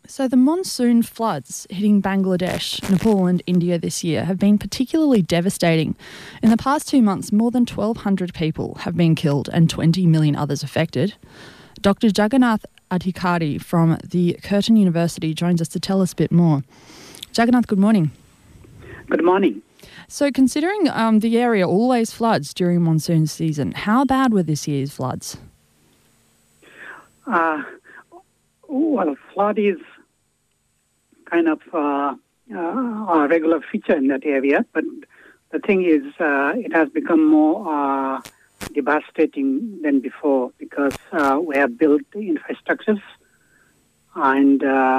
So the monsoon floods hitting Bangladesh, Nepal and India this year have been particularly devastating. In the past 2 months, more than 1,200 people have been killed and 20 million others affected. Dr. Jagannath Adhikari from the Curtin University joins us to tell us a bit more. Jagannath, good morning. Good morning. So considering the area always floods during monsoon season, how bad were this year's floods? Well, flood is kind of a regular feature in that area, but the thing is it has become more devastating than before because we have built infrastructures and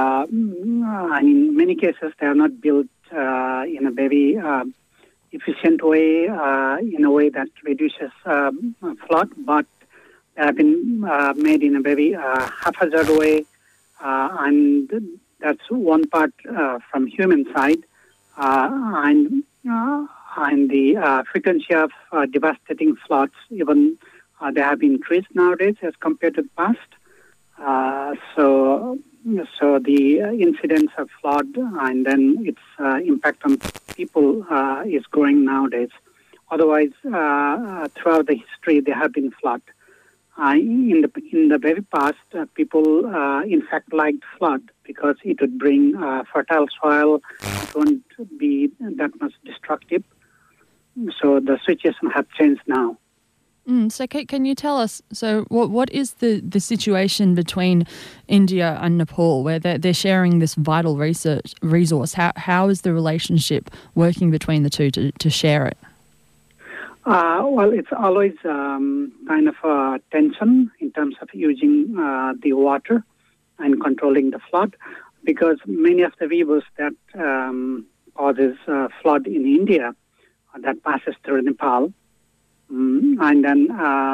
in many cases they are not built in a very efficient way, in a way that reduces flood, but they have been made in a very haphazard way, and that's one part from human side, and the frequency of devastating floods even they have increased nowadays as compared to the past. So the incidence of flood and then its impact on people is growing nowadays. Otherwise, throughout the history, there have been floods. In the very past, people in fact liked flood because it would bring fertile soil. It won't be that much destructive. So the situation has changed now. So can you tell us, so what is the situation between India and Nepal where they're sharing this vital resource? How is the relationship working between the two to share it? Well, it's always kind of a tension in terms of using the water and controlling the flood, because many of the rivers that causes flood in India that passes through Nepal, and then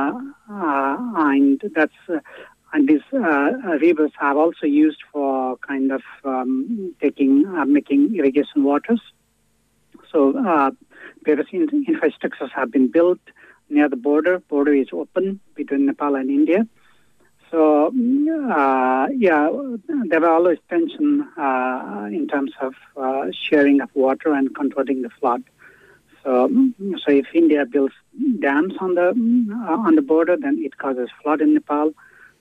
and these rivers are also used for kind of making irrigation waters. So various infrastructures have been built near the border. Border is open between Nepal and India. So there were always tension in terms of sharing of water and controlling the flood. So if India builds dams on the border, then it causes flood in Nepal,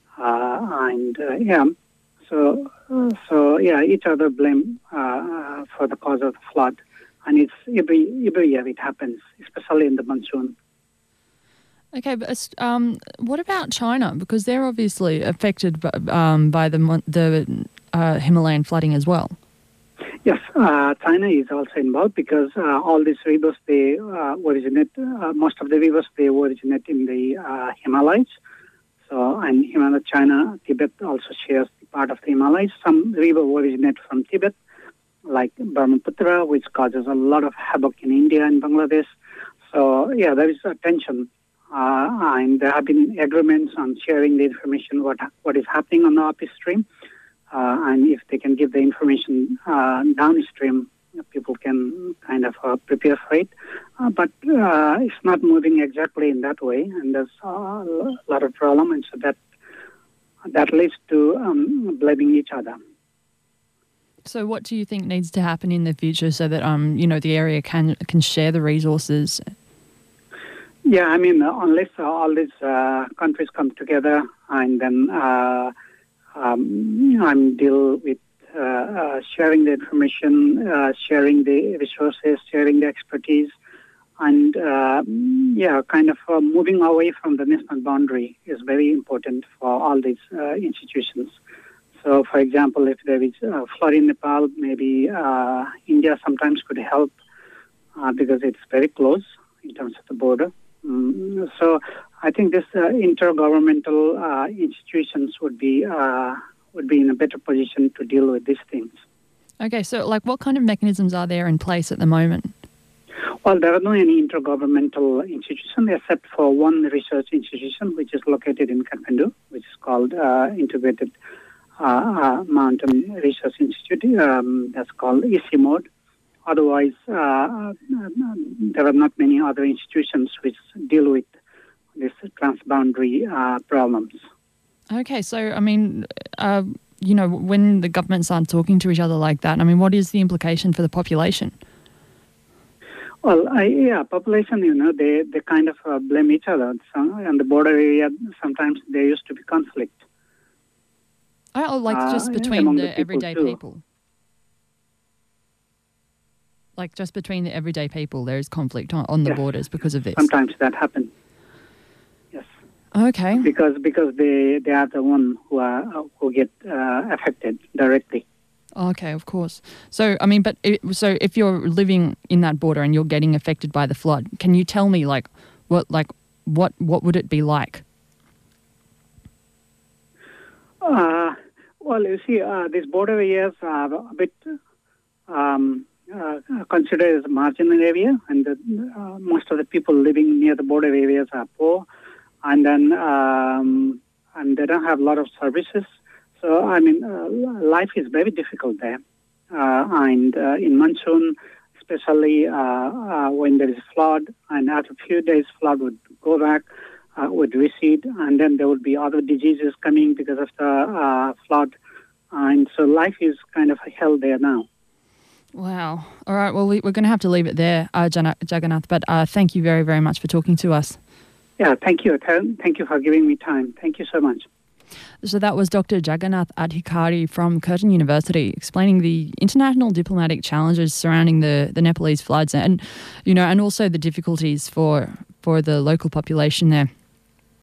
each other blame for the cause of the flood, and it's every year it happens, especially in the monsoon. Okay, but what about China? Because they're obviously affected by the Himalayan flooding as well. Yes, China is also involved because all these rivers, they originate, most of the rivers, they originate in the Himalayas. So, and China, Tibet also shares part of the Himalayas. Some rivers originate from Tibet, like Brahmaputra, which causes a lot of havoc in India and Bangladesh. So, there is a tension. And there have been agreements on sharing the information, what is happening on the upstream. And if they can give the information downstream, people can kind of prepare for it. But it's not moving exactly in that way, and there's a lot of problem, and so that leads to blaming each other. So what do you think needs to happen in the future so that the area can share the resources? Yeah, I mean, unless all these countries come together and then deal with sharing the information, sharing the resources, sharing the expertise, and moving away from the national boundary is very important for all these institutions. So, for example, if there is a flood in Nepal, maybe India sometimes could help because it's very close in terms of the border. So I think this intergovernmental institutions would be in a better position to deal with these things. Okay, so what kind of mechanisms are there in place at the moment? Well, there are no any intergovernmental institution except for one research institution which is located in Kathmandu, which is called Integrated Mountain Research Institute. That's called ICIMOD. Otherwise, there are not many other institutions which deal with these transboundary problems. Okay, so I mean, when the governments aren't talking to each other like that, I mean, what is the implication for the population? Well, population, they kind of blame each other. So, in the border area, sometimes there used to be conflict. Oh, like just between among the the people everyday too. people? Like just between the everyday people, there is conflict on the Yes. borders because of this? Sometimes that happens. Yes, Okay. because they are the one who get affected directly. Okay, of course. So, I mean, so if you're living in that border and you're getting affected by the flood, can you tell me what would it be like? Well, you see, these border areas are a bit considered as a marginal area, and most of the people living near the border areas are poor, and then and they don't have a lot of services. So, I mean, life is very difficult there, and in monsoon, especially when there is flood, and after a few days, flood would go back. Would recede, and then there would be other diseases coming because of the flood. And so life is kind of hell there now. Wow. All right. Well, we're going to have to leave it there, Jagannath, but thank you very, very much for talking to us. Yeah, thank you. Thank you for giving me time. Thank you so much. So that was Dr. Jagannath Adhikari from Curtin University explaining the international diplomatic challenges surrounding the Nepalese floods and also the difficulties for the local population there.